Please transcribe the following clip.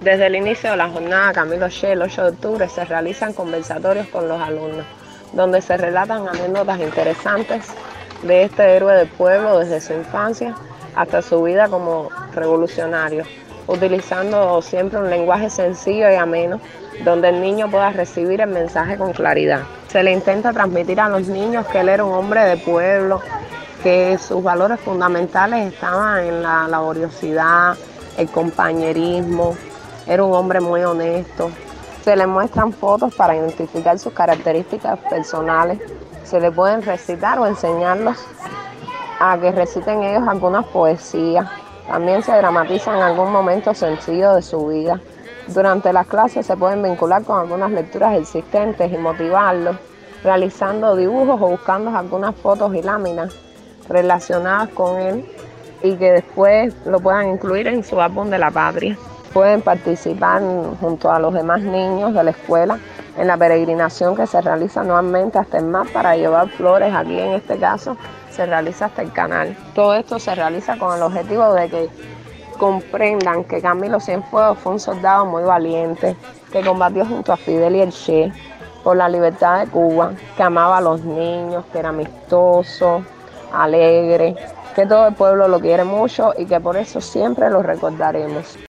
Desde el inicio de la jornada Camilo Che, el 8 de octubre, se realizan conversatorios con los alumnos, donde se relatan anécdotas interesantes de este héroe del pueblo desde su infancia hasta su vida como revolucionario, utilizando siempre un lenguaje sencillo y ameno, donde el niño pueda recibir el mensaje con claridad. Se le intenta transmitir a los niños que él era un hombre de pueblo, que sus valores fundamentales estaban en la laboriosidad, el compañerismo, era un hombre muy honesto. Se le muestran fotos para identificar sus características personales. Se le pueden recitar o enseñarlos a que reciten ellos algunas poesías. También se dramatizan algún momento sencillo de su vida. Durante las clases se pueden vincular con algunas lecturas existentes y motivarlos, realizando dibujos o buscando algunas fotos y láminas relacionadas con él y que después lo puedan incluir en su álbum de la patria. Pueden participar junto a los demás niños de la escuela en la peregrinación que se realiza anualmente hasta el mar para llevar flores. Aquí en este caso se realiza hasta el canal. Todo esto se realiza con el objetivo de que comprendan que Camilo Cienfuegos fue un soldado muy valiente, que combatió junto a Fidel y el Che por la libertad de Cuba, que amaba a los niños, que era amistoso, alegre, que todo el pueblo lo quiere mucho y que por eso siempre lo recordaremos.